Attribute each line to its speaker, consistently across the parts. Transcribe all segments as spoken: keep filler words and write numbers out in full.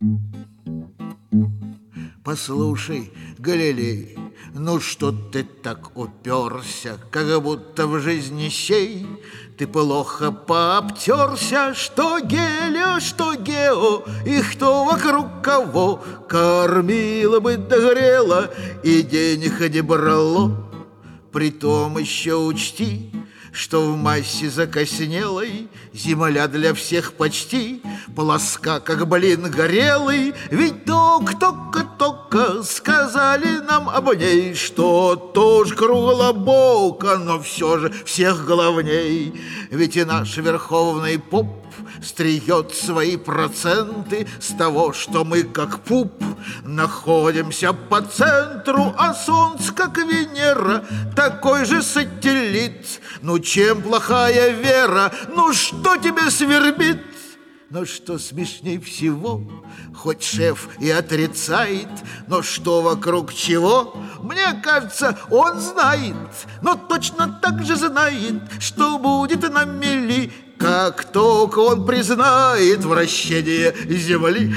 Speaker 1: Послушай, Галилей, ну что ты так уперся, как будто в жизни сей ты плохо пообтерся, что Гелио, что Гео, и кто вокруг кого кормила бы догрела и денег не брало. Притом еще учти, что в массе закоснелой земля для всех почти плоска, как блин горелый. Ведь только-только-только сказали нам об ней, что тоже круглобоко, но все же всех главней. Ведь и наш верховный поп стриет свои проценты с того, что мы, как пуп, находимся по центру, а солнце, как Венера, такой же сателлит. Ну, чем плохая вера? Ну, что тебе свербит? Но что смешней всего, хоть шеф и отрицает, но что вокруг чего, мне кажется, он знает, но точно так же знает, что будет на мели, как только он признает вращение земли.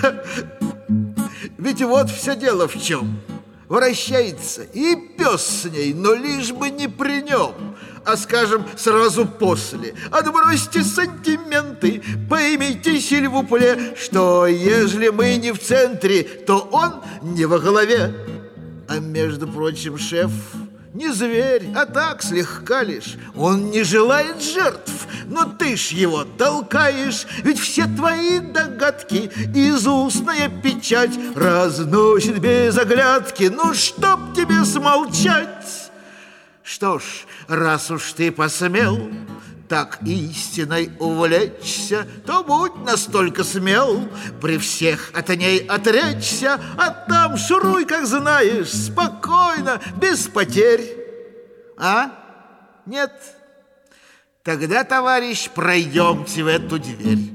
Speaker 1: Ведь вот все дело в чем. Вращается и пес с ней, но лишь бы не при нем, а, скажем, сразу после. Отбросьте сантименты, поймите, сильвупле, что ежели мы не в центре, то он не во главе. А между прочим, шеф не зверь, а так слегка лишь. Он не желает жертв, но ты ж его толкаешь. Ведь все твои догадки изустная печать разносит без оглядки. Ну, чтоб тебе смолчать. Что ж, раз уж ты посмел так истиной увлечься, то будь настолько смел при всех от ней отречься, а там шуруй, как знаешь, спокойно, без потерь. А? Нет? Тогда, товарищ, пройдемте в эту дверь.